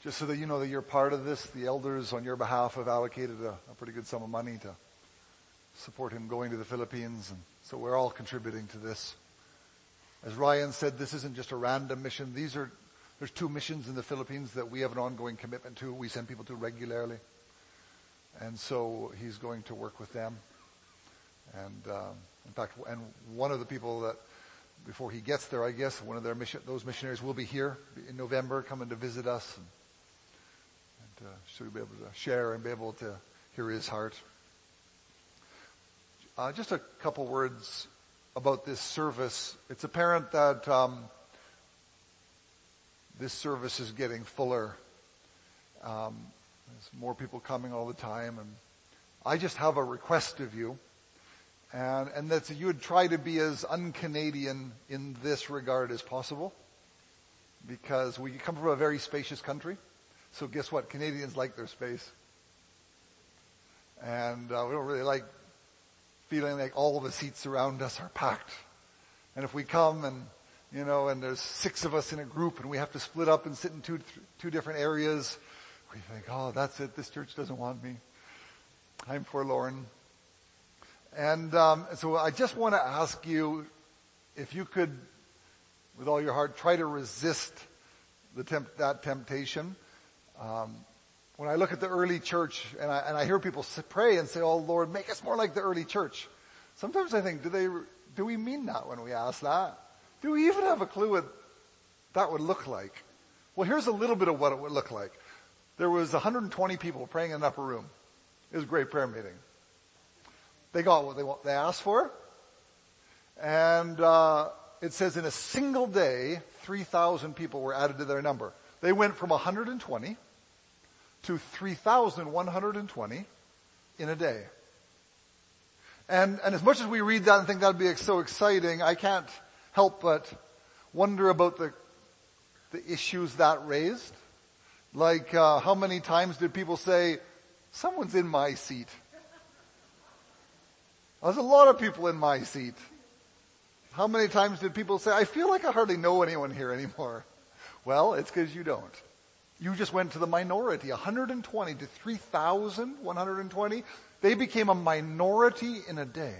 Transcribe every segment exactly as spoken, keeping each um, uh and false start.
Just so that you know that you're part of this, the elders on your behalf have allocated a, a pretty good sum of money to support him going to the Philippines. And so we're all contributing to this. As Ryan said, this isn't just a random mission. These are, there's two missions in the Philippines that we have an ongoing commitment to. We send people to regularly. And so he's going to work with them. And um, in fact, and one of the people that, before he gets there, I guess, one of their mission, those missionaries will be here in November, coming to visit us. And, and uh, so we'll be able to share and be able to hear his heart. Uh, just a couple words about this service. It's apparent that um, this service is getting fuller. Um, there's more people coming all the time. And I just have a request of you. And, and that you would try to be as un-Canadian in this regard as possible. Because we come from a very spacious country. So guess what? Canadians like their space. And uh, we don't really like feeling like all the seats around us are packed. And if we come and, you know, and there's six of us in a group and we have to split up and sit in two, two different areas, we think, oh, that's it. This church doesn't want me. I'm forlorn. And um, so I just want to ask you if you could, with all your heart, try to resist the temp- that temptation. Um, when I look at the early church and I, and I hear people pray and say, "Oh Lord, make us more like the early church," sometimes I think, do they, do we mean that when we ask that? Do we even have a clue what that would look like? Well, here's a little bit of what it would look like. There was one hundred twenty people praying in an upper room. It was a great prayer meeting. They got what they want, they asked for. And uh, it says in a single day, three thousand people were added to their number. They went from one hundred twenty to three thousand one hundred twenty in a day. And, and as much as we read that and think that would be so exciting, I can't help but wonder about the, the issues that raised. Like, uh, how many times did people say, "Someone's in my seat"? There's a lot of people in my seat. How many times did people say, "I feel like I hardly know anyone here anymore"? Well, it's because you don't. You just went to the minority. one hundred twenty to three thousand one hundred twenty. They became a minority in a day.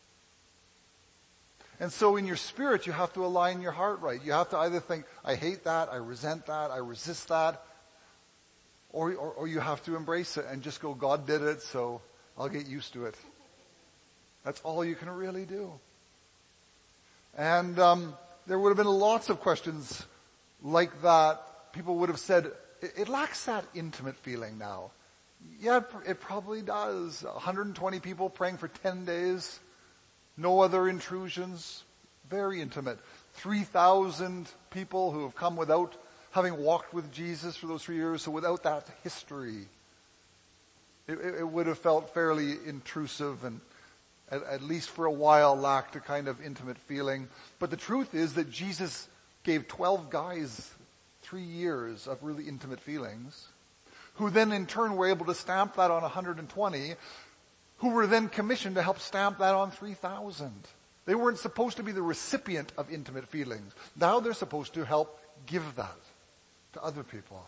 And so in your spirit, you have to align your heart right. You have to either think, "I hate that, I resent that, I resist that," or, or, or you have to embrace it and just go, "God did it, so I'll get used to it." That's all you can really do. And um, there would have been lots of questions like that. People would have said, it, it lacks that intimate feeling now. Yeah, it, it probably does. one hundred twenty people praying for ten days. No other intrusions. Very intimate. three thousand people who have come without having walked with Jesus for those three years. So without that history, it, it would have felt fairly intrusive and At, at least for a while lacked a kind of intimate feeling. But the truth is that Jesus gave twelve guys three years of really intimate feelings, who then in turn were able to stamp that on one hundred twenty, who were then commissioned to help stamp that on three thousand. They weren't supposed to be the recipient of intimate feelings. Now they're supposed to help give that to other people.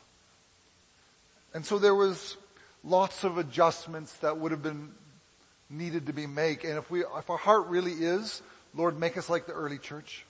And so there was lots of adjustments that would have been needed to be made. And if we, if our heart really is, "Lord, make us like the early church,"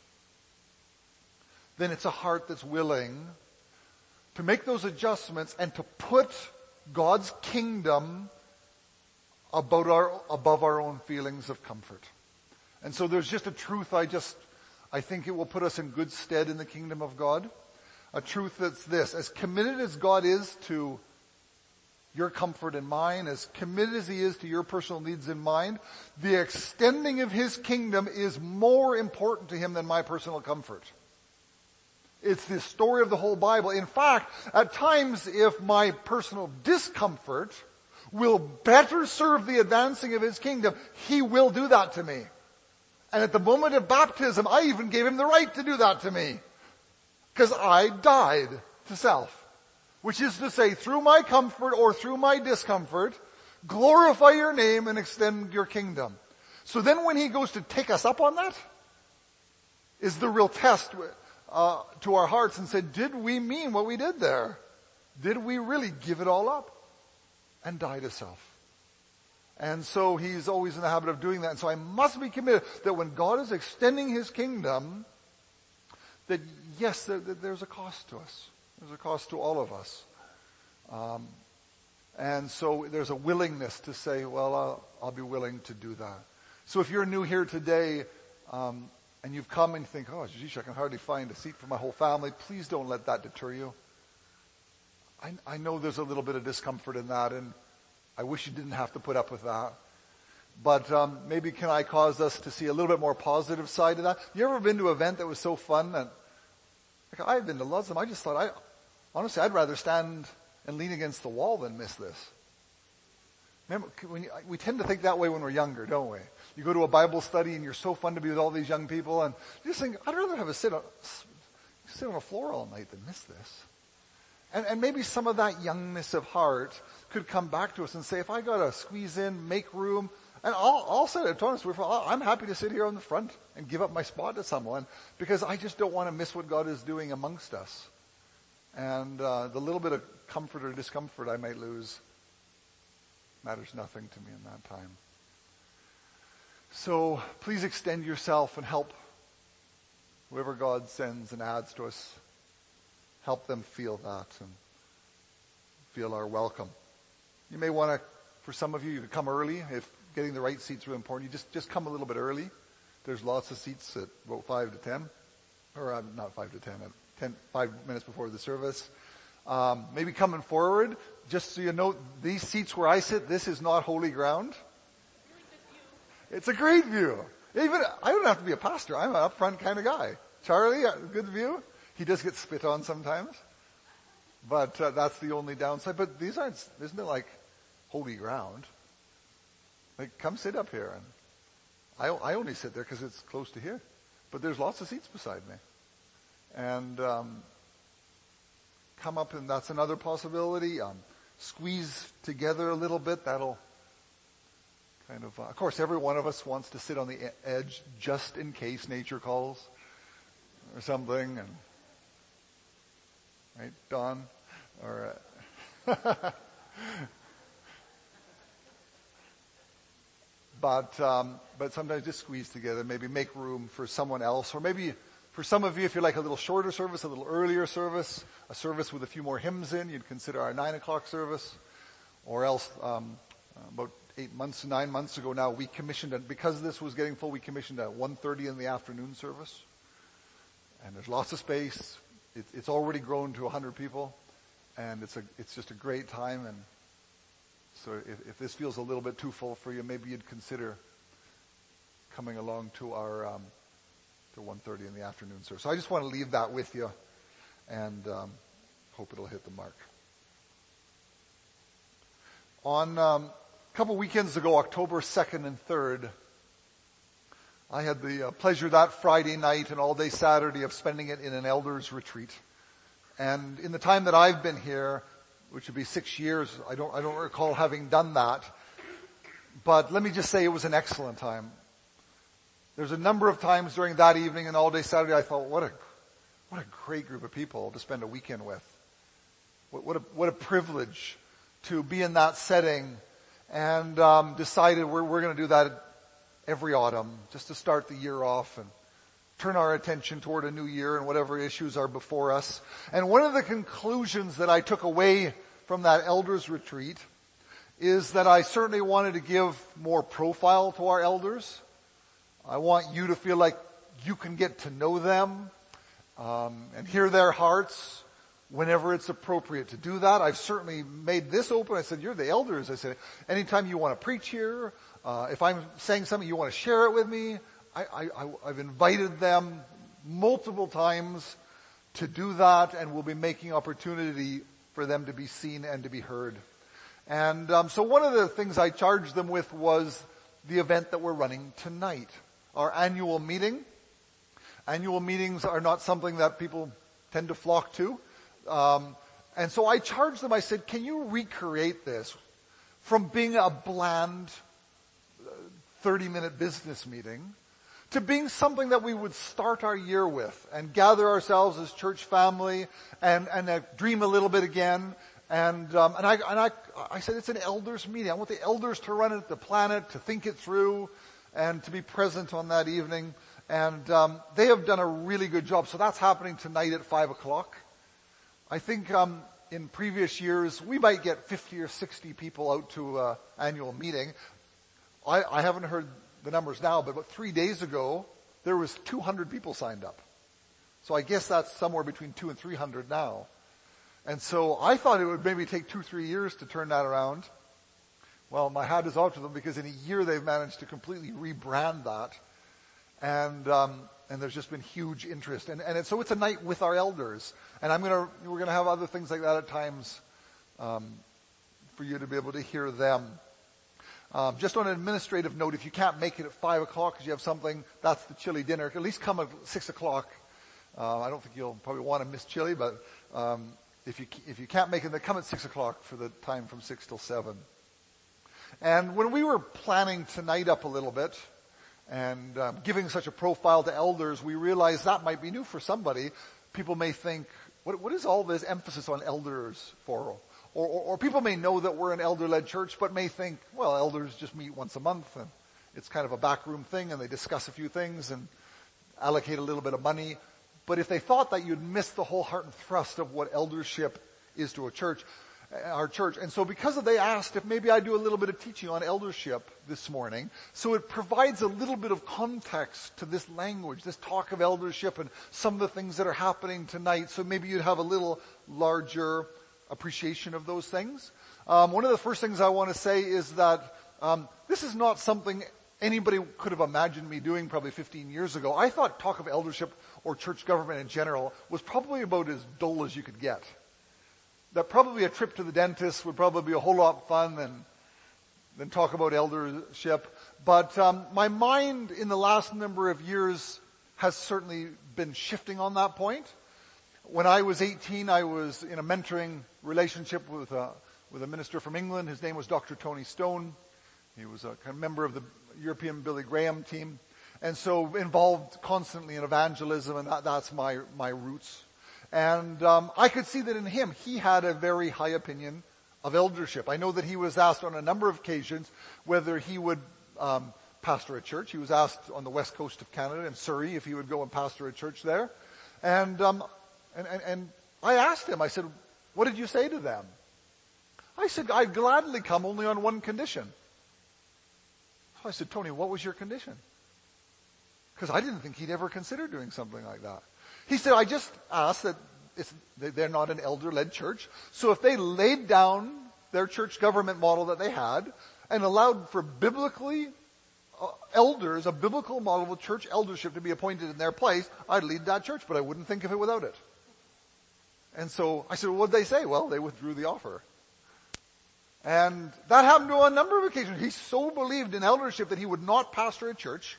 then it's a heart that's willing to make those adjustments and to put God's kingdom about our, above our own feelings of comfort. And so there's just a truth I just, I think it will put us in good stead in the kingdom of God. A truth that's this: as committed as God is to your comfort and mine, as committed as he is to your personal needs and mine, the extending of his kingdom is more important to him than my personal comfort. It's the story of the whole Bible. In fact, at times, if my personal discomfort will better serve the advancing of his kingdom, he will do that to me. And at the moment of baptism, I even gave him the right to do that to me, because I died to self. Which is to say, through my comfort or through my discomfort, glorify your name and extend your kingdom. So then when he goes to take us up on that, is the real test uh, to our hearts and say, did we mean what we did there? Did we really give it all up and die to self? And so he's always in the habit of doing that. And so I must be committed that when God is extending his kingdom, that yes, there, there's a cost to us. There's a cost to all of us. Um, and so there's a willingness to say, well, I'll, I'll be willing to do that. So if you're new here today, um, and you've come and think, oh, geez, I can hardly find a seat for my whole family, please don't let that deter you. I, I know there's a little bit of discomfort in that, and I wish you didn't have to put up with that. But um, maybe can I cause us to see a little bit more positive side of that? You ever been to an event that was so fun? And like, I've been to lots of them. I just thought, I honestly, I'd rather stand and lean against the wall than miss this. Remember, when you, we tend to think that way when we're younger, don't we? You go to a Bible study and you're so fun to be with all these young people, and you just think, I'd rather have a sit on, sit on the floor all night than miss this. And, and maybe some of that youngness of heart could come back to us and say, if I gotta squeeze in, make room, and I'll, I'll say it, Thomas, I'm happy to sit here on the front and give up my spot to someone, because I just don't want to miss what God is doing amongst us. And uh, the little bit of comfort or discomfort I might lose matters nothing to me in that time. So please extend yourself and help whoever God sends and adds to us. Help them feel that and feel our welcome. You may want to, for some of you, you could come early. If getting the right seats is really important, you just, just come a little bit early. There's lots of seats at about five to ten. Or uh, not five to ten, at ten, five minutes before the service. Um, maybe coming forward, just so you know, these seats where I sit, this is not holy ground. It's a great view. Even I don't have to be a pastor. I'm an up front kind of guy. Charlie, a good view. He does get spit on sometimes, but uh, that's the only downside. But these aren't, isn't it like holy ground? Like, come sit up here. And I, I only sit there because it's close to here, but there's lots of seats beside me. And um, come up, and that's another possibility. Um, squeeze together a little bit. That'll kind of, uh, of course, every one of us wants to sit on the edge just in case nature calls or something. And right, Don? Or, uh, but, um, but sometimes just squeeze together, maybe make room for someone else, or maybe for some of you, if you like a little shorter service, a little earlier service, a service with a few more hymns in, you'd consider our nine o'clock service, or else, um, about eight months, nine months ago now, we commissioned it, because this was getting full, we commissioned a one thirty in the afternoon service. And there's lots of space. It, it's already grown to one hundred people, and it's a it's just a great time. And so if, if this feels a little bit too full for you, maybe you'd consider coming along to our um, to one thirty in the afternoon service. So I just want to leave that with you, and um, hope it'll hit the mark. On um, a couple weekends ago, October second and third, I had the uh, pleasure that Friday night and all day Saturday of spending it in an elders retreat. And in the time that I've been here, which would be six years, I don't, I don't recall having done that. But let me just say it was an excellent time. There's a number of times during that evening and all day Saturday I thought, what a, what a great group of people to spend a weekend with. What, what a, what a privilege to be in that setting, and um, decided we're, we're going to do that every autumn, just to start the year off and turn our attention toward a new year and whatever issues are before us. And one of the conclusions that I took away from that elders retreat is that I certainly wanted to give more profile to our elders. I want you to feel like you can get to know them um, and hear their hearts whenever it's appropriate to do that. I've certainly made this open. I said, you're the elders. I said, anytime you want to preach here, Uh, if I'm saying something, you want to share it with me. I, I, I've invited them multiple times to do that, and we'll be making opportunity for them to be seen and to be heard. And um, so one of the things I charged them with was the event that we're running tonight, our annual meeting. Annual meetings are not something that people tend to flock to. Um, and so I charged them, I said, can you recreate this from being a bland thirty minute business meeting to being something that we would start our year with and gather ourselves as church family and, and uh, dream a little bit again. And, um, and I, and I, I said it's an elders meeting. I want the elders to run it, to plan it, to think it through, and to be present on that evening. And, um, they have done a really good job. So that's happening tonight at five o'clock. I think, um, in previous years, we might get fifty or sixty people out to an annual meeting. I, I haven't heard the numbers now, but about three days ago, there was two hundred people signed up. So I guess that's somewhere between two and three hundred now. And so I thought it would maybe take two, three years to turn that around. Well, my hat is off to them because in a year they've managed to completely rebrand that. And, um, and there's just been huge interest. And, and it, so it's a night with our elders. And I'm gonna, we're gonna have other things like that at times, um, for you to be able to hear them. Um, just on an administrative note, if you can't make it at five o'clock because you have something, that's the chili dinner. At least come at six o'clock. Uh, I don't think you'll probably want to miss chili, but, um, if you, if you can't make it, then come at six o'clock for the time from six till seven. And when we were planning tonight up a little bit, and um, giving such a profile to elders, we realized that might be new for somebody. People may think, what, what is all this emphasis on elders for? Or, or, or people may know that we're an elder-led church, but may think, well, elders just meet once a month, and it's kind of a backroom thing, and they discuss a few things and allocate a little bit of money. But if they thought that, you'd miss the whole heart and thrust of what eldership is to a church. Our church. And so because of, they asked if maybe I do a little bit of teaching on eldership this morning. So it provides a little bit of context to this language, this talk of eldership and some of the things that are happening tonight. So maybe you'd have a little larger appreciation of those things. Um, one of the first things I want to say is that um, this is not something anybody could have imagined me doing probably fifteen years ago. I thought talk of eldership or church government in general was probably about as dull as you could get. That probably a trip to the dentist would probably be a whole lot of fun than, than talk about eldership. But um, my mind in the last number of years has certainly been shifting on that point. When I was eighteen, I was in a mentoring relationship with a, with a minister from England. His name was Doctor Tony Stone. He was a kind of member of the European Billy Graham team. And so involved constantly in evangelism, and that, that's my, my roots. And um, I could see that in him, he had a very high opinion of eldership. I know that he was asked on a number of occasions whether he would um, pastor a church. He was asked on the west coast of Canada in Surrey if he would go and pastor a church there. And, um, and, and, and I asked him, I said, what did you say to them? I said, I'd gladly come only on one condition. So I said, Tony, what was your condition? Because I didn't think he'd ever consider doing something like that. He said, I just asked that it's, they're not an elder-led church. So if they laid down their church government model that they had and allowed for biblically uh, elders, a biblical model of church eldership to be appointed in their place, I'd lead that church, but I wouldn't think of it without it. And so I said, well, what'd they say? Well, they withdrew the offer. And that happened to him on a number of occasions. He so believed in eldership that he would not pastor a church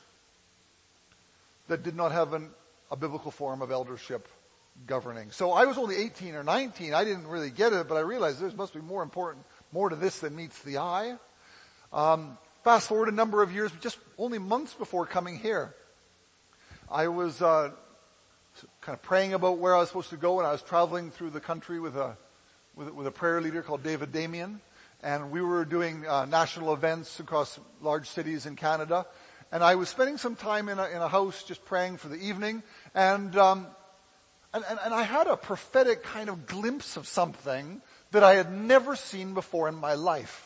that did not have an a biblical form of eldership governing. So I was only eighteen or nineteen. I didn't really get it, but I realized there must be more important, more to this than meets the eye. Um, fast forward a number of years, just only months before coming here, I was uh, kind of praying about where I was supposed to go, and I was traveling through the country with a with, with a prayer leader called David Damien, and we were doing uh, national events across large cities in Canada. And I was spending some time in a, in a house just praying for the evening, and, um, and, and, and I had a prophetic kind of glimpse of something that I had never seen before in my life.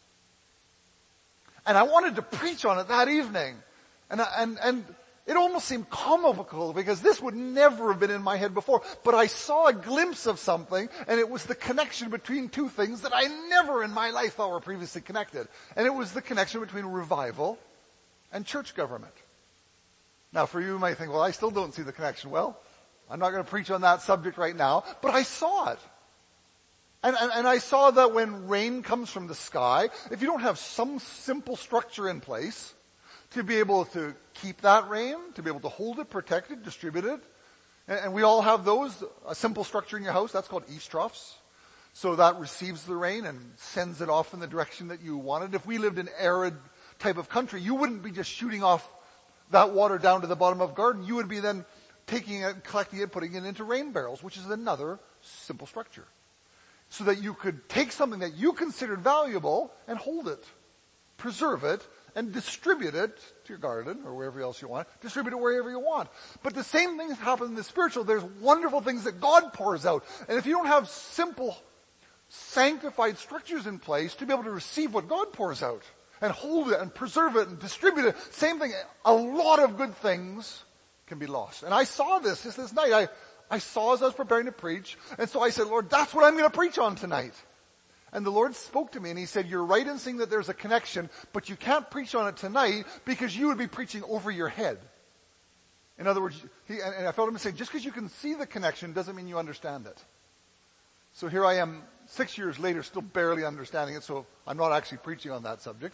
And I wanted to preach on it that evening. And, and, and it almost seemed comical because this would never have been in my head before. But I saw a glimpse of something, and it was the connection between two things that I never in my life thought were previously connected. And it was the connection between revival and church government. Now for you, you might think, well, I still don't see the connection. Well, I'm not going to preach on that subject right now, but I saw it. And, and, and I saw that when rain comes from the sky, if you don't have some simple structure in place to be able to keep that rain, to be able to hold it, protect it, distribute it, and, and we all have those, a simple structure in your house, that's called eaves troughs. So that receives the rain and sends it off in the direction that you want it. If we lived in arid type of country, you wouldn't be just shooting off that water down to the bottom of a garden, you would be then taking it, collecting it, putting it into rain barrels, which is another simple structure. So that you could take something that you considered valuable and hold it, preserve it, and distribute it to your garden or wherever else you want. Distribute it wherever you want. But the same things happen in the spiritual. There's wonderful things that God pours out. And if you don't have simple, sanctified structures in place to be able to receive what God pours out and hold it and preserve it and distribute it, same thing, a lot of good things can be lost. And I saw this just this night. I, I saw as I was preparing to preach. And so I said, Lord, that's what I'm going to preach on tonight. And the Lord spoke to me and he said, you're right in saying that there's a connection, but you can't preach on it tonight because you would be preaching over your head. In other words, he, and I felt him say, just because you can see the connection doesn't mean you understand it. So here I am six years later still barely understanding it, so I'm not actually preaching on that subject.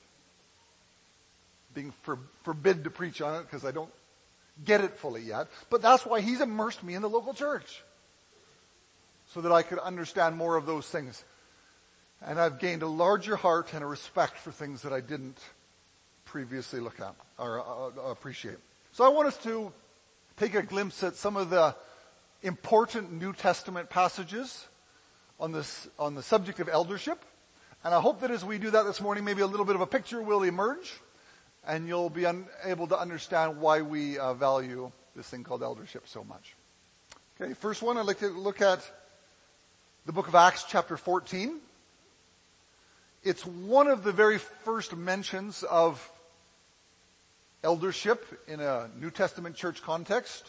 Being for, forbid to preach on it because I don't get it fully yet. But that's why he's immersed me in the local church. So that I could understand more of those things. And I've gained a larger heart and a respect for things that I didn't previously look at or uh, appreciate. So I want us to take a glimpse at some of the important New Testament passages on this, on the subject of eldership. And I hope that as we do that this morning, maybe a little bit of a picture will emerge and you'll be un- able to understand why we uh, value this thing called eldership so much. Okay, first one, I'd like to look at the book of Acts chapter fourteen. It's one of the very first mentions of eldership in a New Testament church context.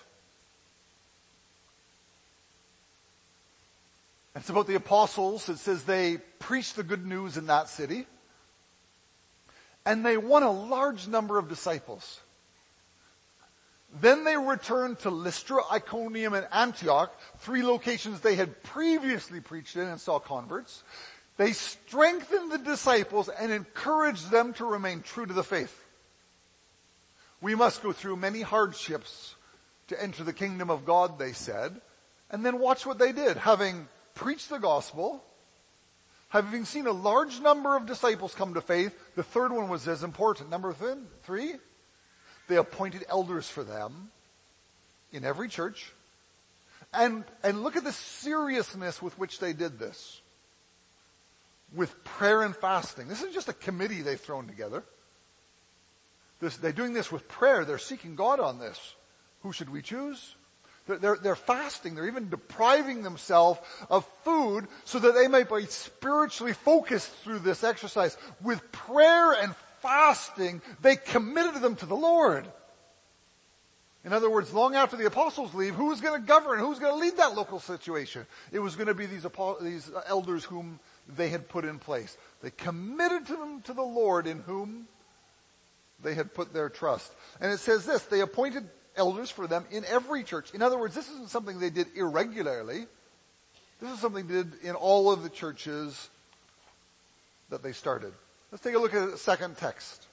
It's about the apostles. It says they preached the good news in that city. And they won a large number of disciples. Then they returned to Lystra, Iconium, and Antioch, three locations they had previously preached in and saw converts. They strengthened the disciples and encouraged them to remain true to the faith. We must go through many hardships to enter the kingdom of God, they said. And then watch what they did. Having preached the gospel, having seen a large number of disciples come to faith, the third one was as important. Number th- three, they appointed elders for them in every church. And, and look at the seriousness with which they did this. With prayer and fasting. This is just a committee they've thrown together. This, they're doing this with prayer. They're seeking God on this. Who should we choose? They're, they're, they're fasting. They're even depriving themselves of food so that they might be spiritually focused through this exercise. With prayer and fasting, they committed them to the Lord. In other words, long after the apostles leave, who's going to govern? Who's going to lead that local situation? It was going to be these, these elders whom they had put in place. They committed to them to the Lord in whom they had put their trust. And it says this, they appointed elders for them in every church. In other words, this isn't something they did irregularly. This is something they did in all of the churches that they started. Let's take a look at the second text.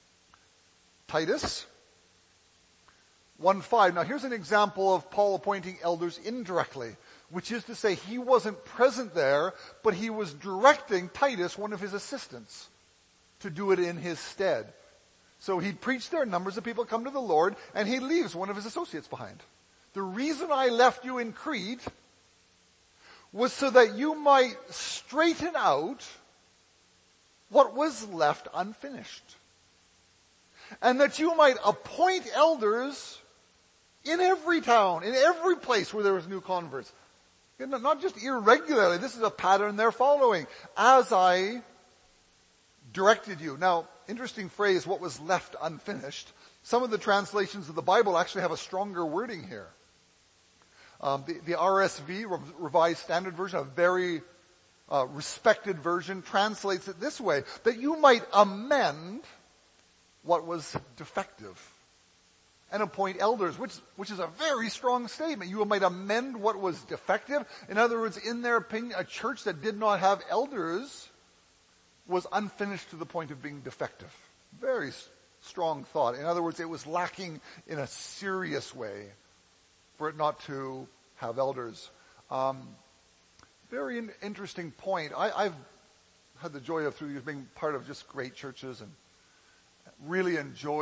Titus one five. Now here's an example of Paul appointing elders indirectly, which is to say he wasn't present there, but he was directing Titus, one of his assistants, to do it in his stead. So he'd preach there, numbers of people come to the Lord, and he leaves one of his associates behind. The reason I left you in Crete was so that you might straighten out what was left unfinished. And that you might appoint elders in every town, in every place where there was new converts. Not just irregularly. This is a pattern they're following. As I directed you. Now, interesting phrase, what was left unfinished. Some of the translations of the Bible actually have a stronger wording here. Um, the, the R S V, Revised Standard Version, a very uh, respected version, translates it this way, that you might amend what was defective and appoint elders, which, which is a very strong statement. You might amend what was defective. In other words, in their opinion, a church that did not have elders was unfinished to the point of being defective. Very s- strong thought. In other words, it was lacking in a serious way for it not to have elders. Um, very in- interesting point. I, I've had the joy of through years being part of just great churches and really enjoyed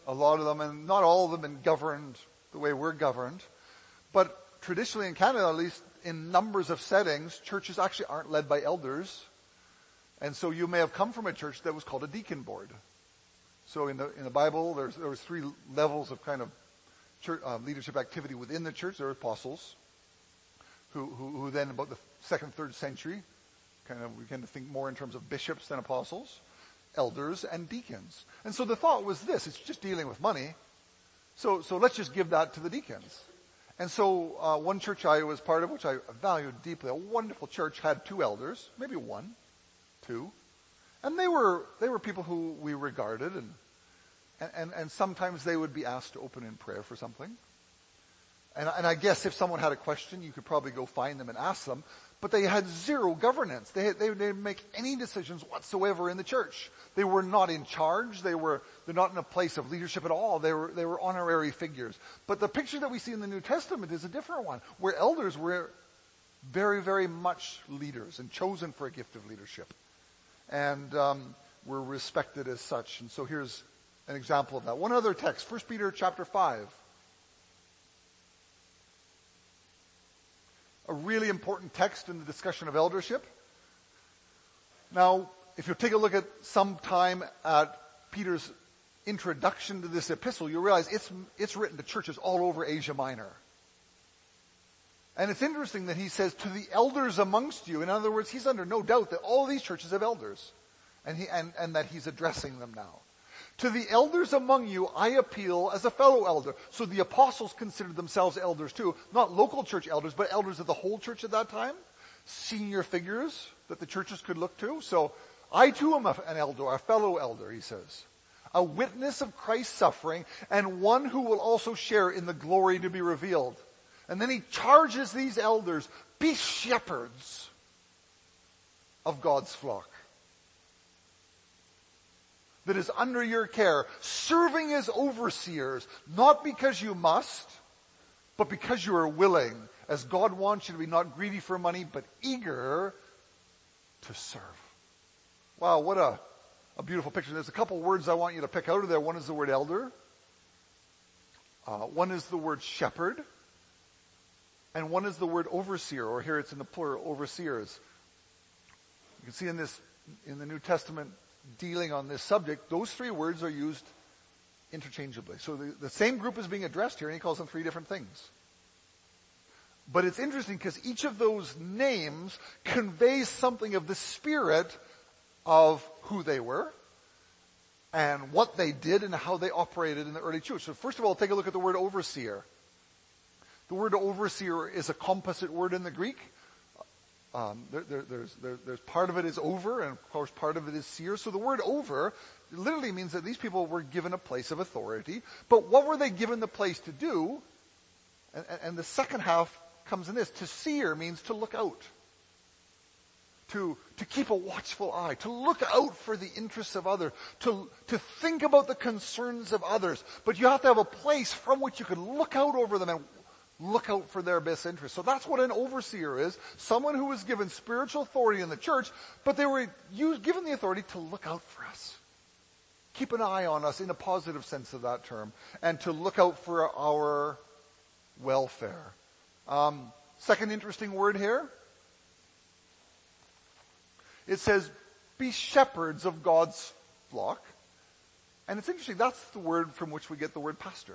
a lot of them, and not all of them, been governed the way we're governed. But traditionally in Canada, at least in numbers of settings, churches actually aren't led by elders. And so you may have come from a church that was called a deacon board. So in the in the Bible, there's there was three levels of kind of church, uh, leadership activity within the church. There were apostles, who, who who then about the second, third century, kind of we tend to think more in terms of bishops than apostles, elders, and deacons. And so the thought was this: it's just dealing with money, so so let's just give that to the deacons. And so uh, one church I was part of, which I valued deeply, a wonderful church, had two elders, maybe one, two, and they were they were people who we regarded, and and and sometimes they would be asked to open in prayer for something. And, and I guess if someone had a question, you could probably go find them and ask them. But they had zero governance. They, they, they didn't make any decisions whatsoever in the church. They were not in charge. They were, they're not in a place of leadership at all. They were, they were honorary figures. But the picture that we see in the New Testament is a different one, where elders were very, very much leaders and chosen for a gift of leadership. And, um, were respected as such. And so here's an example of that. One other text, First Peter chapter five. A really important text in the discussion of eldership. Now, if you take a look at some time at Peter's introduction to this epistle, you'll realize it's, it's written to churches all over Asia Minor. And it's interesting that he says, to the elders amongst you. In other words, he's under no doubt that all these churches have elders. And, he, and, and that he's addressing them now. To the elders among you, I appeal as a fellow elder. So the apostles considered themselves elders too. Not local church elders, but elders of the whole church at that time. Senior figures that the churches could look to. So I too am a, an elder, a fellow elder, he says. A witness of Christ's suffering, and one who will also share in the glory to be revealed. And then he charges these elders, be shepherds of God's flock that is under your care, serving as overseers, not because you must, but because you are willing, as God wants you to be not greedy for money, but eager to serve. Wow, what a, a beautiful picture. There's a couple words I want you to pick out of there. One is the word elder. Uh, one is the word shepherd. And one is the word overseer, or here it's in the plural, overseers. You can see in this, in the New Testament, dealing on this subject, those three words are used interchangeably. So the, the same group is being addressed here, and he calls them three different things. But it's interesting because each of those names conveys something of the spirit of who they were and what they did and how they operated in the early church. So first of all, take a look at the word overseer. The word overseer is a composite word in the Greek. Um, there, there, there's, there, there's part of it is over, and of course part of it is seer. So the word over literally means that these people were given a place of authority. But what were they given the place to do? And, and the second half comes in this. To seer means to look out. To, to keep a watchful eye. To look out for the interests of others. To, to think about the concerns of others. But you have to have a place from which you can look out over them and look out for their best interest. So that's what an overseer is. Someone who was given spiritual authority in the church, but they were used, given the authority to look out for us. Keep an eye on us in a positive sense of that term. And to look out for our welfare. Um, second interesting word here. It says, be shepherds of God's flock. And it's interesting, that's the word from which we get the word pastor.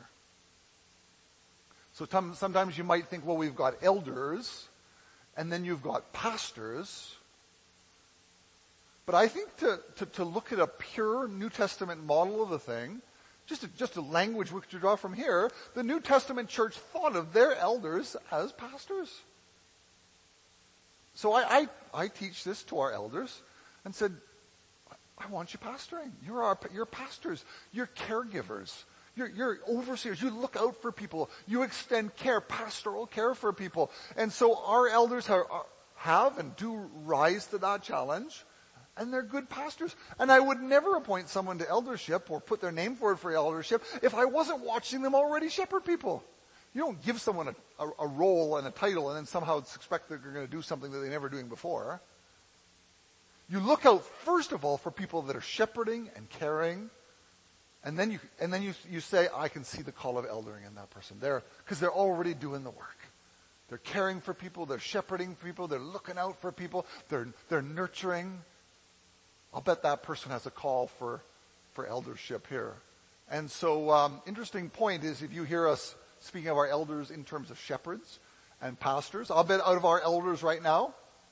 So sometimes you might think, well, we've got elders, and then you've got pastors. But I think to, to, to look at a pure New Testament model of the thing, just a, just a language we could draw from here, the New Testament church thought of their elders as pastors. So I, I, I teach this to our elders and said, I want you pastoring. You're our, you're pastors. You're caregivers. You're, you're overseers. You look out for people. You extend care, pastoral care for people. And so our elders have, have and do rise to that challenge. And they're good pastors. And I would never appoint someone to eldership or put their name forward for eldership if I wasn't watching them already shepherd people. You don't give someone a, a, a role and a title and then somehow expect that they're going to do something that they never doing before. You look out, first of all, for people that are shepherding and caring And then you, and then you, you say, I can see the call of eldering in that person. They're, because they're already doing the work. They're caring for people, they're shepherding people, they're looking out for people, they're, they're nurturing. I'll bet that person has a call for, for eldership here. And so, um, interesting point is if you hear us speaking of our elders in terms of shepherds and pastors, I'll bet out of our elders right now,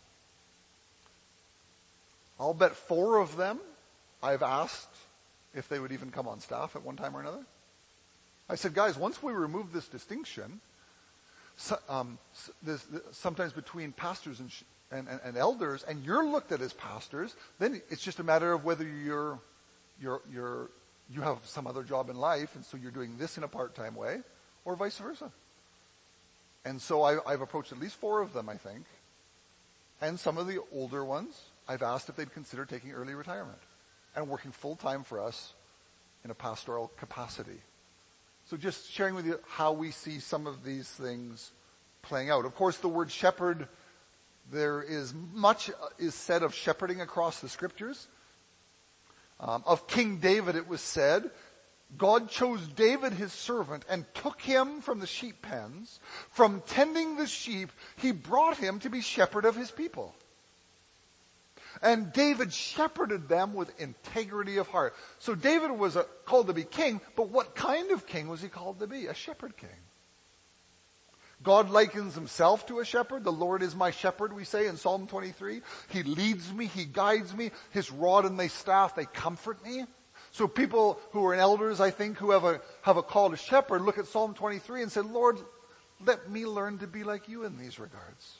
I'll bet four of them I've asked if they would even come on staff at one time or another. I said, guys, once we remove this distinction, so, um, this, this, sometimes between pastors and, and, and, and elders, and you're looked at as pastors, then it's just a matter of whether you're, you're, you're, you have some other job in life, and so you're doing this in a part-time way, or vice versa. And so I, I've approached at least four of them, I think. And some of the older ones, I've asked if they'd consider taking early retirement and working full-time for us in a pastoral capacity. So just sharing with you how we see some of these things playing out. Of course, the word shepherd, there is much is said of shepherding across the scriptures. Um, of King David it was said, God chose David his servant and took him from the sheep pens. From tending the sheep, he brought him to be shepherd of his people. And David shepherded them with integrity of heart. So David was a, called to be king, but what kind of king was he called to be? A shepherd king. God likens himself to a shepherd. The Lord is my shepherd, we say in Psalm twenty-three. He leads me, he guides me. His rod and my staff, they comfort me. So people who are elders, I think, who have a, have a call to shepherd, look at Psalm twenty-three and say, Lord, let me learn to be like you in these regards.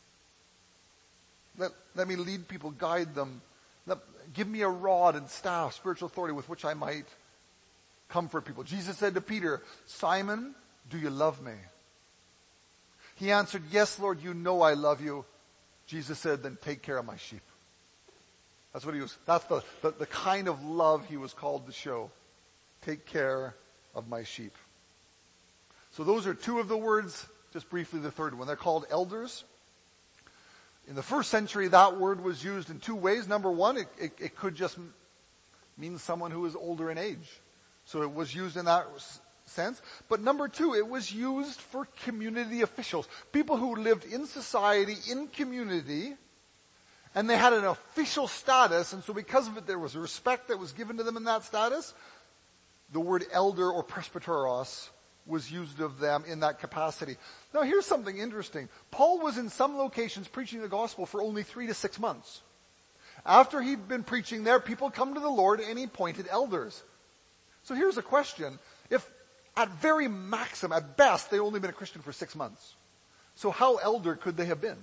Let, let me lead people, guide them. Let, give me a rod and staff, spiritual authority with which I might comfort people. Jesus said to Peter, Simon, do you love me? He answered, yes, Lord, you know I love you. Jesus said, then take care of my sheep. That's what he was, that's the, the, the kind of love he was called to show. Take care of my sheep. So those are two of the words. Just briefly, the third one. They're called elders. In the first century, that word was used in two ways. Number one, it, it, it could just mean someone who is older in age. So it was used in that sense. But number two, it was used for community officials. People who lived in society, in community, and they had an official status. And so because of it, there was respect that was given to them in that status. The word elder or presbyteros was used of them in that capacity. Now here's something interesting. Paul was in some locations preaching the gospel for only three to six months. After he'd been preaching there, people come to the Lord and he appointed elders. So here's a question. If at very maximum, at best, they'd only been a Christian for six months. So how elder could they have been?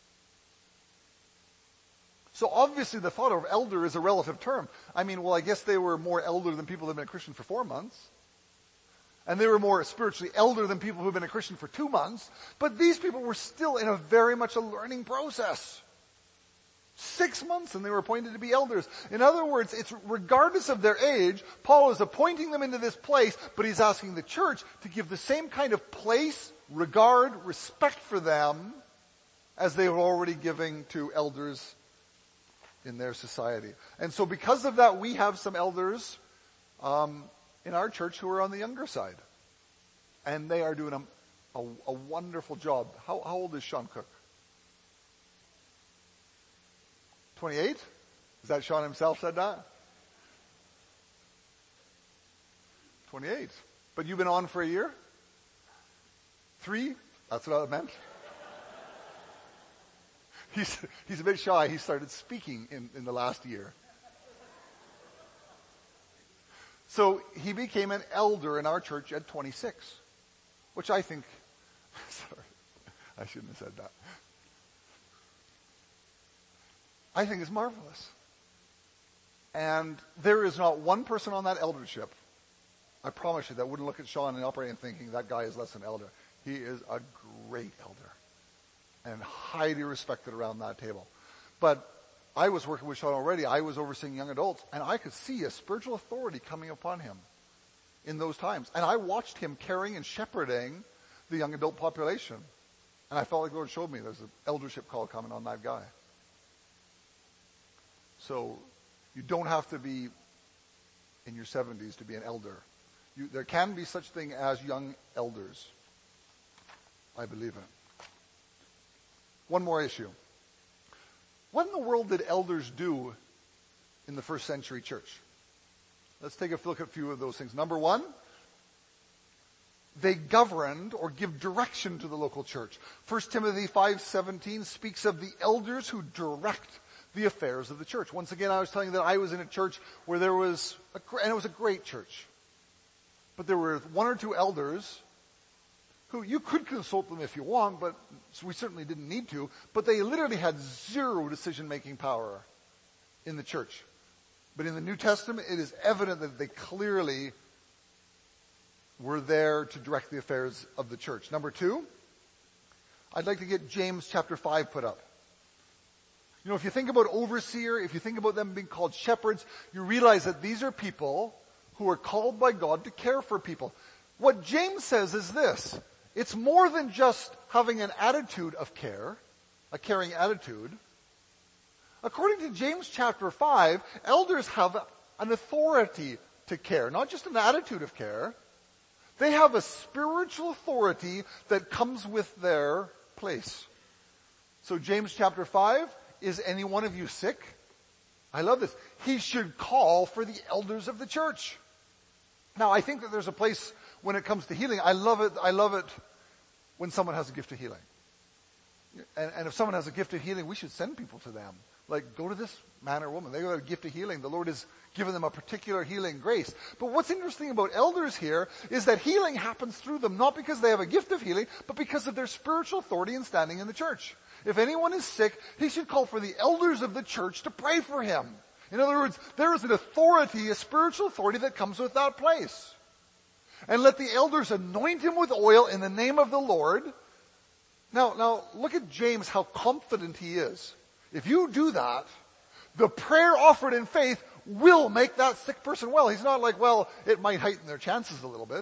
So obviously the thought of elder is a relative term. I mean, well, I guess they were more elder than people who have been a Christian for four months. And they were more spiritually elder than people who have been a Christian for two months. But these people were still in a very much a learning process. Six months and they were appointed to be elders. In other words, it's regardless of their age, Paul is appointing them into this place, but he's asking the church to give the same kind of place, regard, respect for them as they were already giving to elders in their society. And so because of that, we have some elders um, in our church who are on the younger side. And they are doing a, a, a wonderful job. How, how old is Sean Cook? twenty-eight? Is that Sean himself said that? twenty-eight. But you've been on for a year? Three? That's what I meant. He's, he's a bit shy. He started speaking in, in the last year. So he became an elder in our church at twenty-six, which I think, sorry, I shouldn't have said that. I think is marvelous. And there is not one person on that eldership, I promise you, that wouldn't look at Sean and operating and thinking that guy is less than elder. He is a great elder and highly respected around that table. But I was working with Sean already. I was overseeing young adults, and I could see a spiritual authority coming upon him in those times. And I watched him caring and shepherding the young adult population. And I felt like the Lord showed me there's an eldership call coming on that guy. So you don't have to be in your seventies to be an elder. You, there can be such thing as young elders. I believe in it. One more issue. What in the world did elders do in the first century church? Let's take a look at a few of those things. Number one, they governed or give direction to the local church. First Timothy five seventeen speaks of the elders who direct the affairs of the church. Once again, I was telling you that I was in a church where there was, a, and it was a great church, but there were one or two elders who you could consult them if you want, but we certainly didn't need to, but they literally had zero decision-making power in the church. But in the New Testament, it is evident that they clearly were there to direct the affairs of the church. Number two, I'd like to get James chapter five put up. You know, if you think about overseer, if you think about them being called shepherds, you realize that these are people who are called by God to care for people. What James says is this: it's more than just having an attitude of care, a caring attitude. According to James chapter five, elders have an authority to care, not just an attitude of care. They have a spiritual authority that comes with their place. So James chapter five, is any one of you sick? I love this. He should call for the elders of the church. Now, I think that there's a place when it comes to healing. I love it. I love it when someone has a gift of healing. And, and if someone has a gift of healing, we should send people to them. Like, go to this man or woman. They got a gift of healing. The Lord has given them a particular healing grace. But what's interesting about elders here is that healing happens through them, not because they have a gift of healing, but because of their spiritual authority and standing in the church. If anyone is sick, he should call for the elders of the church to pray for him. In other words, there is an authority, a spiritual authority that comes with that place. And let the elders anoint him with oil in the name of the Lord. Now, now look at James, how confident he is. If you do that, the prayer offered in faith will make that sick person well. He's not like, well, it might heighten their chances a little bit.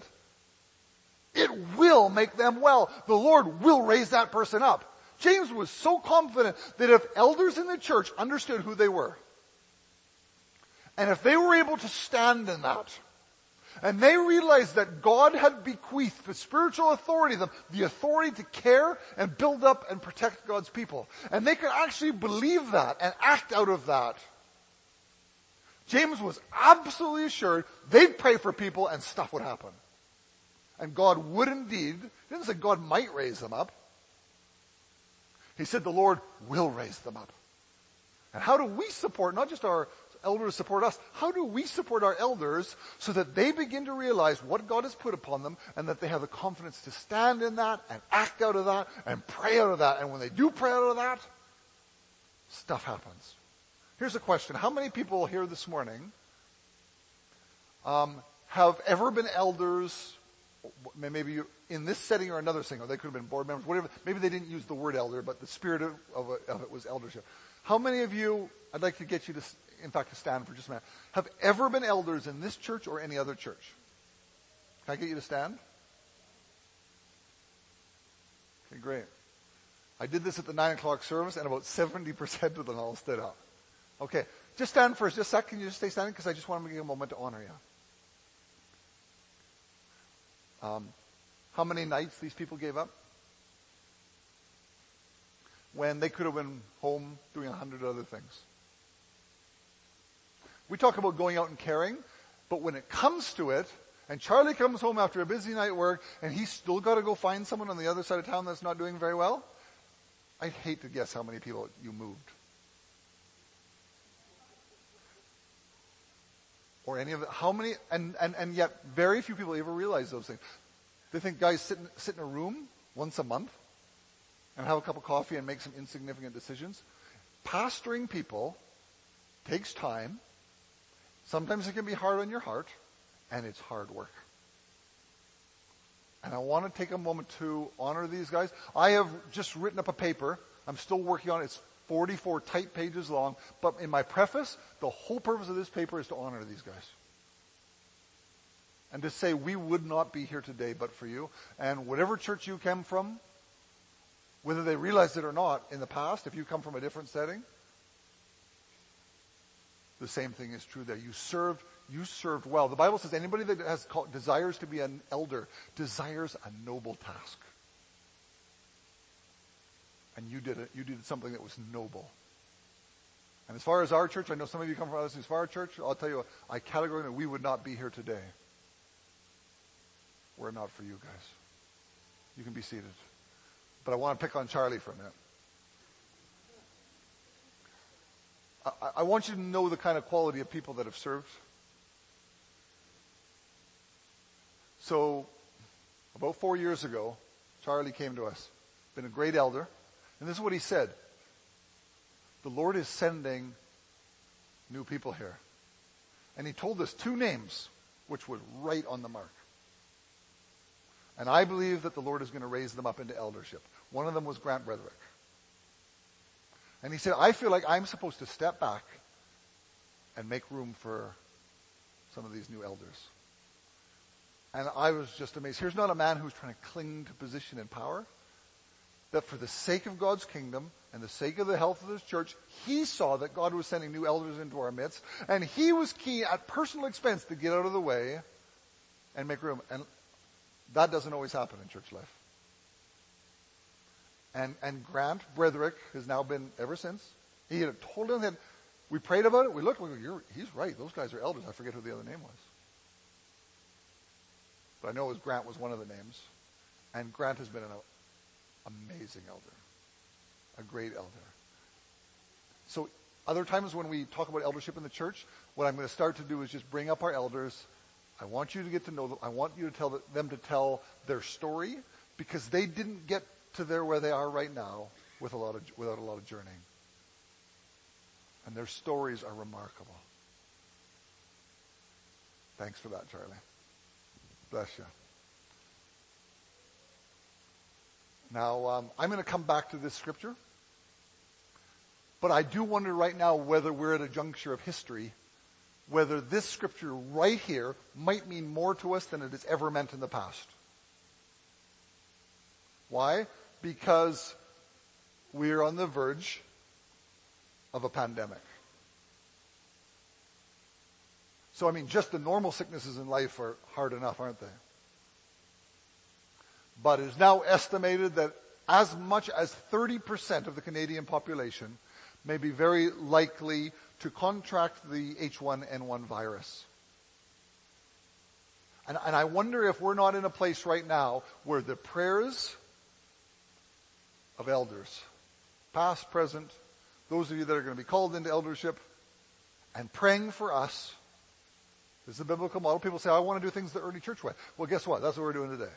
It will make them well. The Lord will raise that person up. James was so confident that if elders in the church understood who they were, and if they were able to stand in that, and they realized that God had bequeathed the spiritual authority to them, the authority to care and build up and protect God's people, and they could actually believe that and act out of that, James was absolutely assured they'd pray for people and stuff would happen. And God would indeed, he didn't say God might raise them up. He said the Lord will raise them up. And how do we support, not just our elders support us, how do we support our elders so that they begin to realize what God has put upon them and that they have the confidence to stand in that and act out of that and pray out of that. And when they do pray out of that, stuff happens. Here's a question. How many people here this morning um, have ever been elders, maybe you, in this setting or another setting, or they could have been board members, whatever. Maybe they didn't use the word elder, but the spirit of, of, it, of it was eldership. How many of you, I'd like to get you to, in fact, to stand for just a minute, have ever been elders in this church or any other church? Can I get you to stand? Okay, great. I did this at the nine o'clock service, and about seventy percent of them all stood up. Okay, just stand for just a sec. Can you just stay standing? Because I just want to give you a moment to honor you. Um, how many nights these people gave up? When they could have been home doing a hundred other things. We talk about going out and caring, but when it comes to it, and Charlie comes home after a busy night at work, and he's still got to go find someone on the other side of town that's not doing very well, I'd hate to guess how many people you moved. Or any of the, how many, and, and, and yet very few people ever realize those things. They think guys sit in, sit in a room once a month and have a cup of coffee and make some insignificant decisions. Pastoring people takes time. Sometimes it can be hard on your heart, and it's hard work. And I want to take a moment to honor these guys. I have just written up a paper. I'm still working on it. It's forty-four tight pages long. But in my preface, the whole purpose of this paper is to honor these guys. And to say we would not be here today but for you. And whatever church you came from, whether they realized it or not in the past, if you come from a different setting, the the same thing is true there. You served, you served well. The Bible says anybody that has called, desires to be an elder desires a noble task. And you did it. You did something that was noble. And as far as our church, I know some of you come from others. As far as our church, I'll tell you, I categorically, we would not be here today were it not for you guys. You can be seated. But I want to pick on Charlie for a minute. I, I want you to know the kind of quality of people that have served. So, about four years ago, Charlie came to us. Been a great elder. And this is what he said. The Lord is sending new people here. And he told us two names, which was right on the mark. And I believe that the Lord is going to raise them up into eldership. One of them was Grant Brederick. And he said, I feel like I'm supposed to step back and make room for some of these new elders. And I was just amazed. Here's not a man who's trying to cling to position and power. That for the sake of God's kingdom and the sake of the health of this church, he saw that God was sending new elders into our midst. And he was keen at personal expense to get out of the way and make room. And that doesn't always happen in church life. And and Grant Brederick has now been ever since. He had told him that we prayed about it. We looked. We go, You're, he's right. Those guys are elders. I forget who the other name was. But I know it was Grant was one of the names. And Grant has been an amazing elder. A great elder. So other times when we talk about eldership in the church, what I'm going to start to do is just bring up our elders. I want you to get to know them. I want you to tell them to tell their story because they didn't get to there where they are right now with a lot of, without a lot of journeying. And their stories are remarkable. Thanks for that, Charlie. Bless you. Now, um, I'm going to come back to this scripture. But I do wonder right now whether we're at a juncture of history, whether this scripture right here might mean more to us than it has ever meant in the past. Why? Because we're on the verge of a pandemic. So, I mean, just the normal sicknesses in life are hard enough, aren't they? But it is now estimated that as much as thirty percent of the Canadian population may be very likely to contract the H one N one virus. And, and I wonder if we're not in a place right now where the prayers of elders, past, present, those of you that are going to be called into eldership, and praying for us, this is a biblical model. People say, I want to do things the early church way. Well, guess what? That's what we're doing today.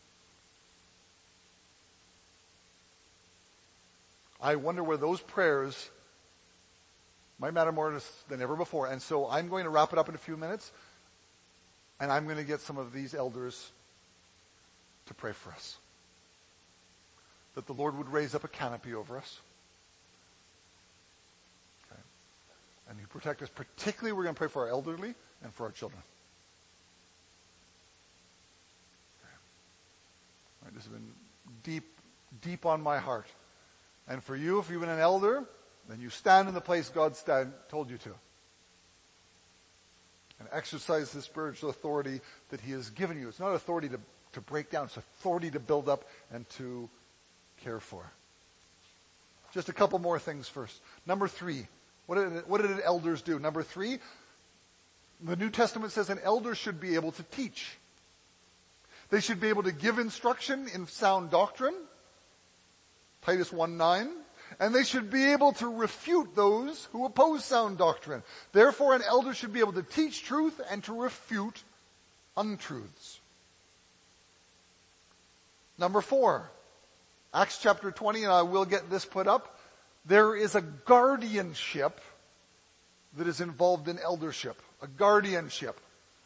I wonder where those prayers might matter more than ever before. And so I'm going to wrap it up in a few minutes. And I'm going to get some of these elders to pray for us. That the Lord would raise up a canopy over us. Okay. And He'd protect us. Particularly, we're going to pray for our elderly and for our children. Okay. All right, this has been deep, deep on my heart. And for you, if you've been an elder, then you stand in the place God stand, told you to. And exercise the spiritual authority that He has given you. It's not authority to, to break down. It's authority to build up and to care for. Just a couple more things first. Number three. What did, what did elders do? Number three, the New Testament says an elder should be able to teach. They should be able to give instruction in sound doctrine. Titus one nine, and they should be able to refute those who oppose sound doctrine. Therefore, an elder should be able to teach truth and to refute untruths. Number four, Acts chapter twenty, and I will get this put up. There is a guardianship that is involved in eldership. A guardianship.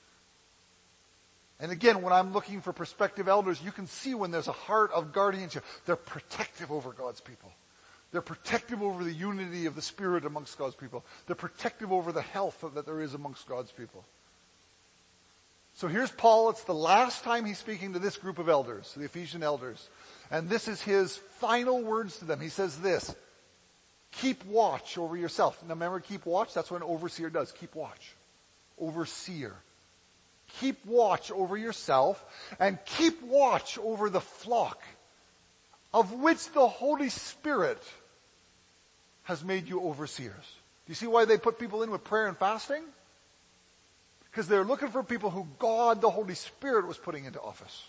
And again, when I'm looking for prospective elders, you can see when there's a heart of guardianship. They're protective over God's people. They're protective over the unity of the Spirit amongst God's people. They're protective over the health that there is amongst God's people. So here's Paul. It's the last time he's speaking to this group of elders, the Ephesian elders. And this is his final words to them. He says this, Keep watch over yourself. Now remember, keep watch, that's what an overseer does. Keep watch. Overseer. Keep watch over yourself and keep watch over the flock of which the Holy Spirit has made you overseers. Do you see why they put people in with prayer and fasting? Because they're looking for people who God, the Holy Spirit, was putting into office.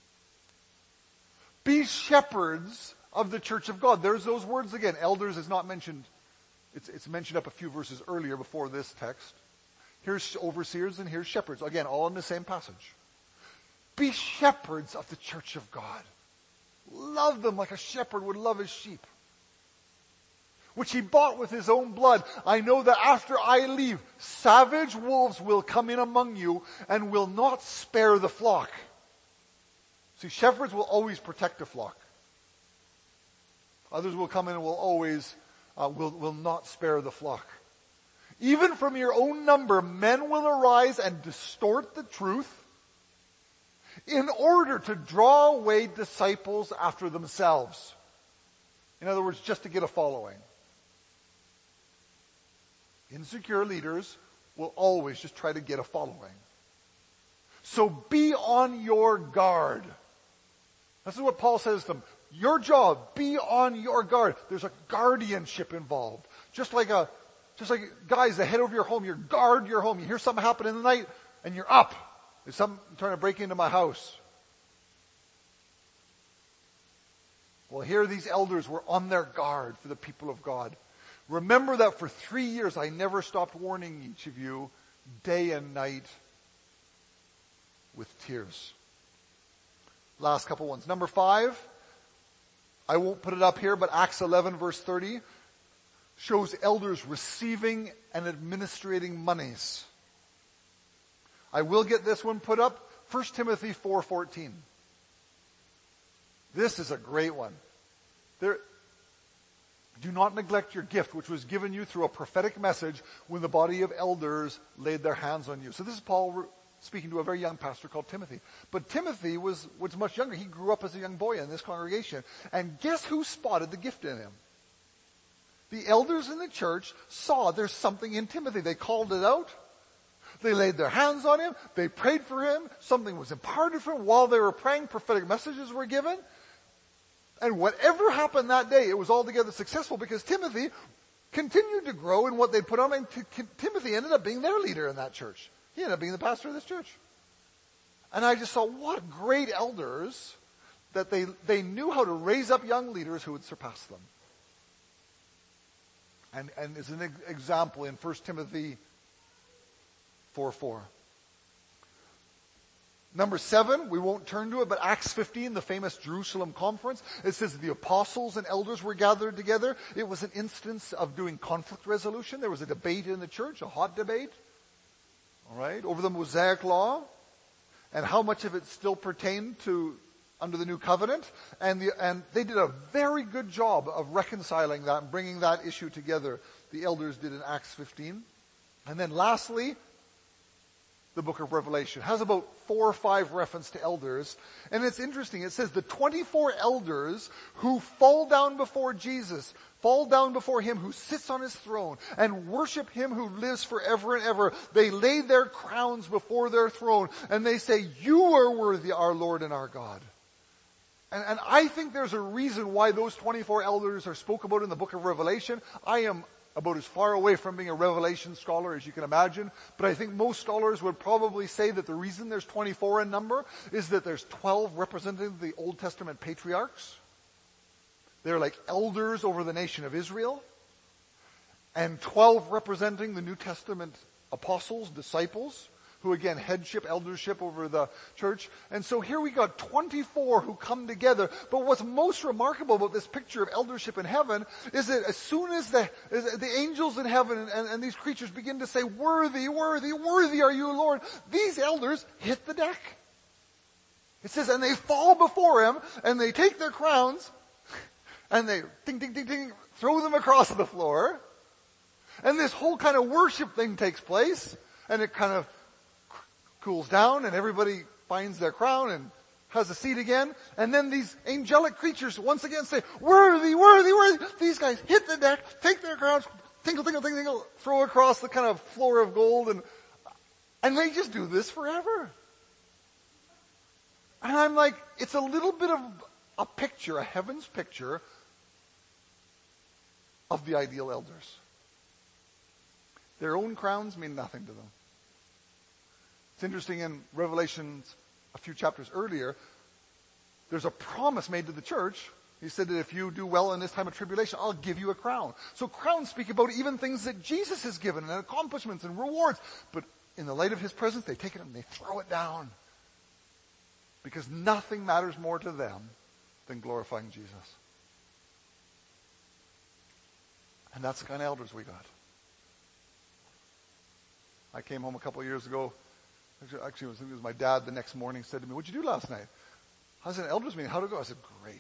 Be shepherds of the church of God. There's those words again. Elders is not mentioned. It's, it's mentioned up a few verses earlier before this text. Here's overseers and here's shepherds. Again, all in the same passage. Be shepherds of the church of God. Love them like a shepherd would love his sheep, which he bought with his own blood. I know that after I leave, savage wolves will come in among you and will not spare the flock. See, shepherds will always protect the flock. Others will come in and will always, uh, will, will not spare the flock. Even from your own number, men will arise and distort the truth in order to draw away disciples after themselves. In other words, just to get a following. Insecure leaders will always just try to get a following. So be on your guard. This is what Paul says to them. Your job, be on your guard. There's a guardianship involved. Just like a, just like guys that head over your home, you guard your home. You hear something happen in the night and you're up. There's something trying to break into my house. Well, here these elders were on their guard for the people of God. Remember that for three years I never stopped warning each of you day and night with tears. Last couple ones. Number five, I won't put it up here, but Acts eleven verse thirty shows elders receiving and administrating monies. I will get this one put up. First Timothy four fourteen. This is a great one. There, do not neglect your gift, which was given you through a prophetic message when the body of elders laid their hands on you. So this is Paul speaking to a very young pastor called Timothy. But Timothy was, was much younger. He grew up as a young boy in this congregation. And guess who spotted the gift in him? The elders in the church saw there's something in Timothy. They called it out. They laid their hands on him. They prayed for him. Something was imparted for him. While they were praying, prophetic messages were given. And whatever happened that day, it was altogether successful because Timothy continued to grow in what they'd put on him. And T- Timothy ended up being their leader in that church. He ended up being the pastor of this church. And I just saw what great elders that they, they knew how to raise up young leaders who would surpass them. And, and as an example in First Timothy four four. Number seven, we won't turn to it, but Acts fifteen, the famous Jerusalem conference, it says the apostles and elders were gathered together. It was an instance of doing conflict resolution. There was a debate in the church, a hot debate, all right, over the Mosaic law and how much of it still pertained to under the new covenant. And, the, and they did a very good job of reconciling that and bringing that issue together. The elders did in Acts fifteen. And then lastly, the book of Revelation has about four or five reference to elders. And it's interesting. It says the twenty-four elders who fall down before Jesus, fall down before him who sits on his throne and worship him who lives forever and ever. They lay their crowns before their throne and they say, you are worthy, our Lord and our God. And, and I think there's a reason why those twenty-four elders are spoke about in the book of Revelation. I am about as far away from being a Revelation scholar as you can imagine. But I think most scholars would probably say that the reason there's twenty-four in number is that there's twelve representing the Old Testament patriarchs. They're like elders over the nation of Israel. And twelve representing the New Testament apostles, disciples, who again, headship, eldership over the church. And so here we got twenty-four who come together. But what's most remarkable about this picture of eldership in heaven is that as soon as the, as the angels in heaven and, and these creatures begin to say, worthy, worthy, worthy are you, Lord, these elders hit the deck. It says, and they fall before him, and they take their crowns, and they ding, ding, ding, ding, throw them across the floor. And this whole kind of worship thing takes place, and it kind of cools down and everybody finds their crown and has a seat again, and then these angelic creatures once again say, worthy, worthy, worthy. These guys hit the deck, take their crowns, tinkle, tinkle, tinkle, tinkle, throw across the kind of floor of gold, and, and they just do this forever. And I'm like, it's a little bit of a picture, a heaven's picture of the ideal elders. Their own crowns mean nothing to them. It's interesting in Revelation, a few chapters earlier, there's a promise made to the church. He said that if you do well in this time of tribulation, I'll give you a crown. So crowns speak about even things that Jesus has given and accomplishments and rewards. But in the light of his presence, they take it and they throw it down. Because nothing matters more to them than glorifying Jesus. And that's the kind of elders we got. I came home a couple of years ago. Actually, it was my dad the next morning said to me, what'd you do last night? I was at an elders meeting. How'd it go? I said, great.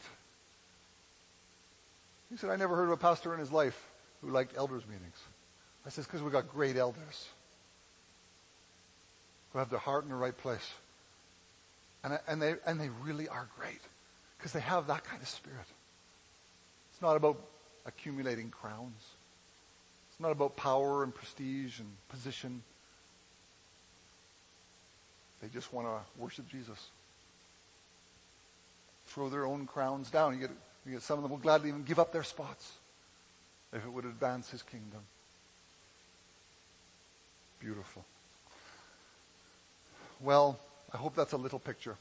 He said, I never heard of a pastor in his life who liked elders meetings. I said, it's because we got great elders who have their heart in the right place. And, and, they, and they really are great because they have that kind of spirit. It's not about accumulating crowns. It's not about power and prestige and position. They just want to worship Jesus. Throw their own crowns down. You get, you get some of them will gladly even give up their spots if it would advance his kingdom. Beautiful. Well, I hope that's a little picture.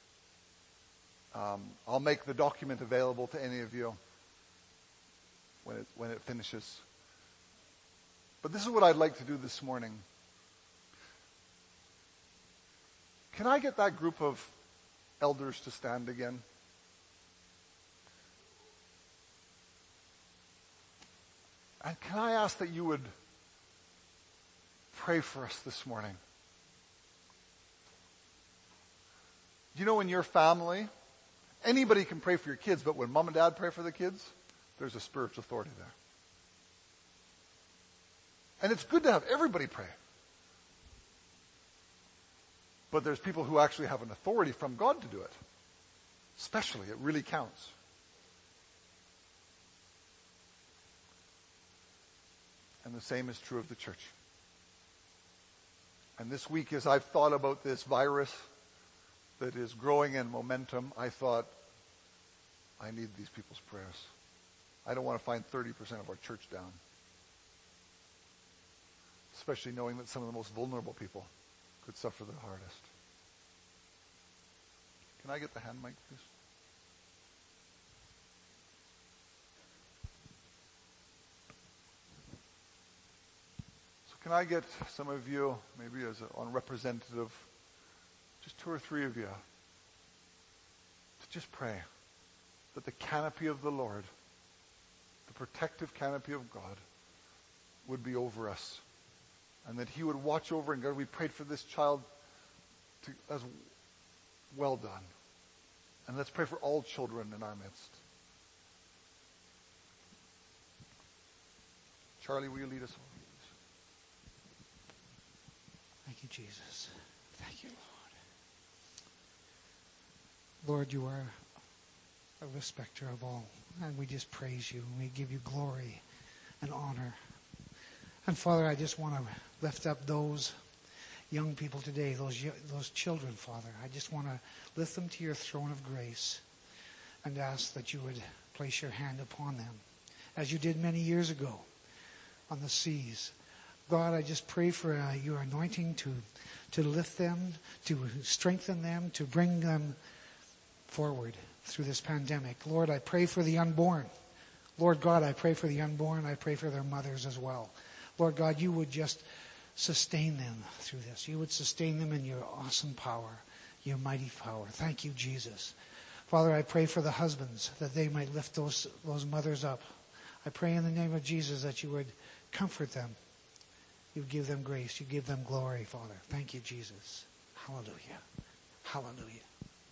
Um, I'll make the document available to any of you when it, when it finishes. But this is what I'd like to do this morning. Can I get that group of elders to stand again? And can I ask that you would pray for us this morning? You know, in your family, anybody can pray for your kids, but when mom and dad pray for the kids, there's a spiritual authority there. And it's good to have everybody pray. But there's people who actually have an authority from God to do it. Especially, it really counts. And the same is true of the church. And this week, as I've thought about this virus that is growing in momentum, I thought, I need these people's prayers. I don't want to find thirty percent of our church down. Especially knowing that some of the most vulnerable people could suffer the hardest. Can I get the hand mic, please? So can I get some of you, maybe as a, on representative, just two or three of you, to just pray that the canopy of the Lord, the protective canopy of God, would be over us. And that he would watch over, and God, we prayed for this child to, as well done. And let's pray for all children in our midst. Charlie, will you lead us on? Thank you, Jesus. Thank you, Lord. Lord, you are a respecter of all. And we just praise you. And we give you glory and honor. And Father, I just want to lift up those young people today, those those children, Father. I just want to lift them to your throne of grace and ask that you would place your hand upon them, as you did many years ago on the seas. God, I just pray for uh, your anointing to, to lift them, to strengthen them, to bring them forward through this pandemic. Lord, I pray for the unborn. Lord God, I pray for the unborn. I pray for their mothers as well. Lord God, you would just sustain them through this. You would sustain them in your awesome power, your mighty power. Thank you, Jesus. Father, I pray for the husbands, that they might lift those, those mothers up. I pray in the name of Jesus that you would comfort them. You give them grace. You give them glory, Father. Thank you, Jesus. Hallelujah. Hallelujah.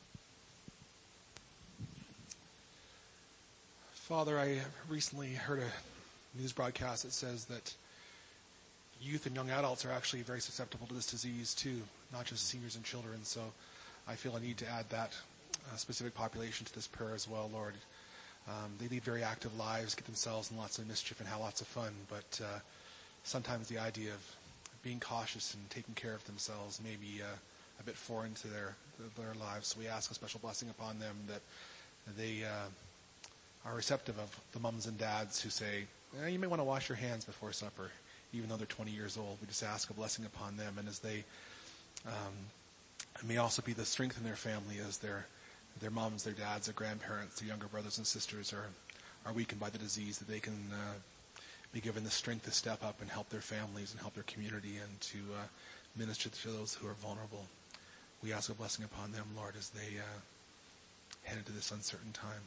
Father, I recently heard a news broadcast that says that youth and young adults are actually very susceptible to this disease too, not just seniors and children. So I feel I need to add that a specific population to this prayer as well, Lord. Um, they lead very active lives, get themselves in lots of mischief and have lots of fun, but uh, sometimes the idea of being cautious and taking care of themselves may be uh, a bit foreign to their their lives. So we ask a special blessing upon them, that they uh, are receptive of the mums and dads who say, eh, you may want to wash your hands before supper, even though they're twenty years old. We just ask a blessing upon them, and as they um, it may also be the strength in their family as their their moms, their dads, their grandparents, their younger brothers and sisters are are weakened by the disease, that they can uh, be given the strength to step up and help their families and help their community and to uh, minister to those who are vulnerable. We ask a blessing upon them, Lord, as they uh, head into this uncertain time.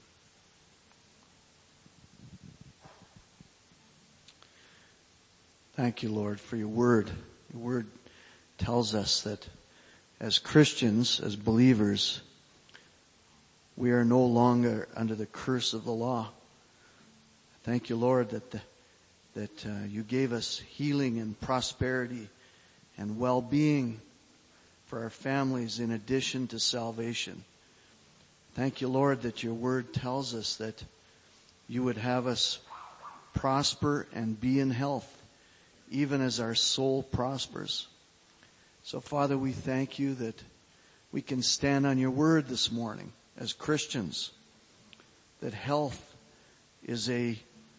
Thank you, Lord, for your word. Your word tells us that as Christians, as believers, we are no longer under the curse of the law. Thank you, Lord, that the, that uh, you gave us healing and prosperity and well-being for our families in addition to salvation. Thank you, Lord, that your word tells us that you would have us prosper and be in health, even as our soul prospers. So, Father, we thank you that we can stand on your word this morning as Christians, that health is a,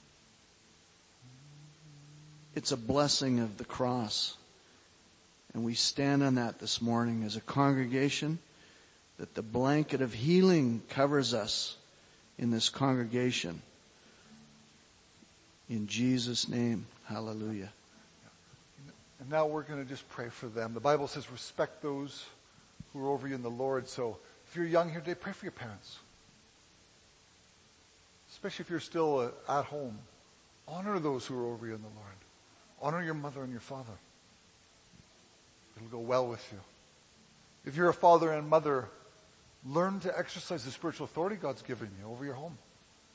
it's a blessing of the cross. And we stand on that this morning as a congregation, that the blanket of healing covers us in this congregation. In Jesus' name, hallelujah. And now we're going to just pray for them. The Bible says respect those who are over you in the Lord. So if you're young here today, pray for your parents. Especially if you're still uh, at home. Honor those who are over you in the Lord. Honor your mother and your father. It'll go well with you. If you're a father and mother, learn to exercise the spiritual authority God's given you over your home.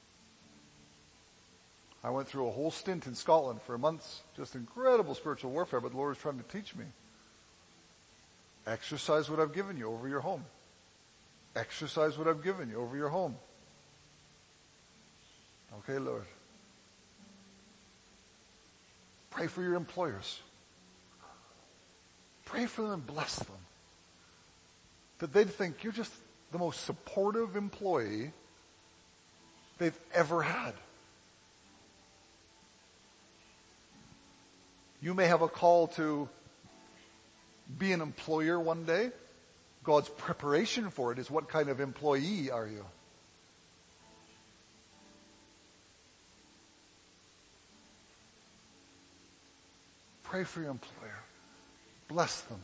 I went through a whole stint in Scotland for months, just incredible spiritual warfare, but the Lord is trying to teach me. Exercise what I've given you over your home. Exercise what I've given you over your home. Okay, Lord. Pray for your employers. Pray for them and bless them. That they'd think you're just the most supportive employee they've ever had. You may have a call to be an employer one day. God's preparation for it is what kind of employee are you? Pray for your employer. Bless them.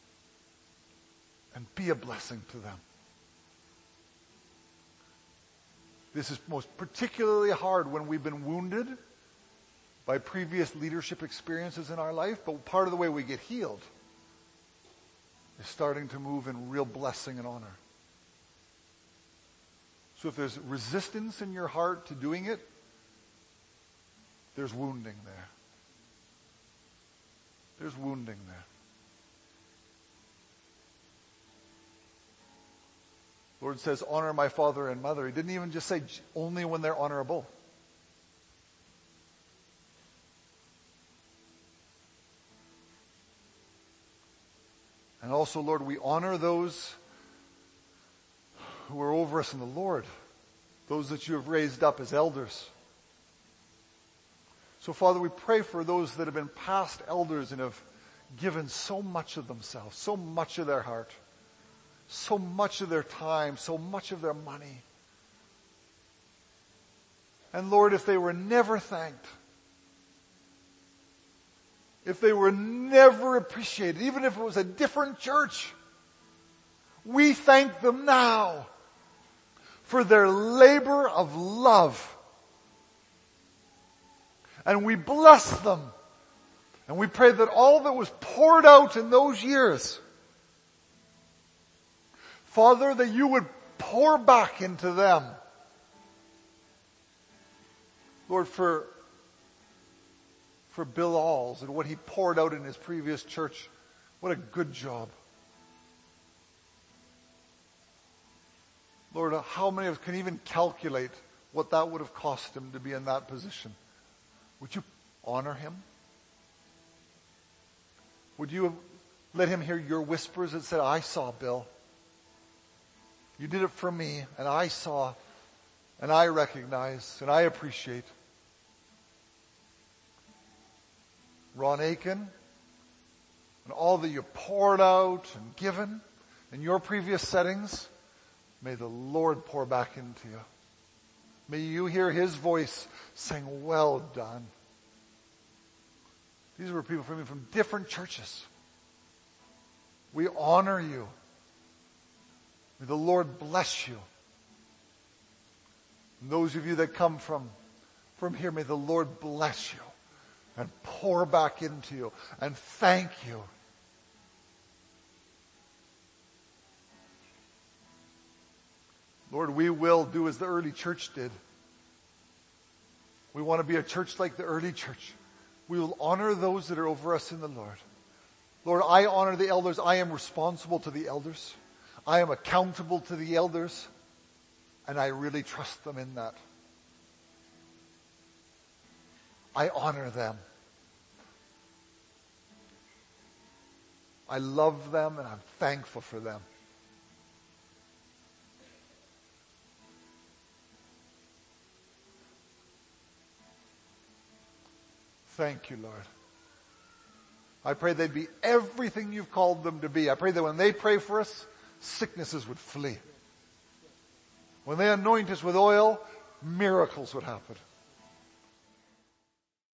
And be a blessing to them. This is most particularly hard when we've been wounded by previous leadership experiences in our life, but part of the way we get healed is starting to move in real blessing and honor. So if there's resistance in your heart to doing it, there's wounding there. There's wounding there. Lord says, honor my father and mother. He didn't even just say only when they're honorable. And also, Lord, we honor those who are over us in the Lord, those that you have raised up as elders. So, Father, we pray for those that have been past elders and have given so much of themselves, so much of their heart, so much of their time, so much of their money. And Lord, if they were never thanked, if they were never appreciated, even if it was a different church, we thank them now for their labor of love. And we bless them. And we pray that all that was poured out in those years, Father, that you would pour back into them. Lord, for, for Bill Alls and what he poured out in his previous church, what a good job. Lord, how many of us can even calculate what that would have cost him to be in that position? Would you honor him? Would you have let him hear your whispers that said, I saw Bill. You did it for me, and I saw, and I recognize, and I appreciate. Ron Aiken, and all that you poured out and given in your previous settings, may the Lord pour back into you. May you hear his voice saying, well done. These were people from, from different churches. We honor you. May the Lord bless you. And those of you that come from, from here, may the Lord bless you and pour back into you and thank you. Lord, we will do as the early church did. We want to be a church like the early church. We will honor those that are over us in the Lord. Lord, I honor the elders. I am responsible to the elders. I am accountable to the elders. And I really trust them in that. I honor them. I love them and I'm thankful for them. Thank you, Lord. I pray they'd be everything you've called them to be. I pray that when they pray for us, sicknesses would flee. When they anoint us with oil, miracles would happen.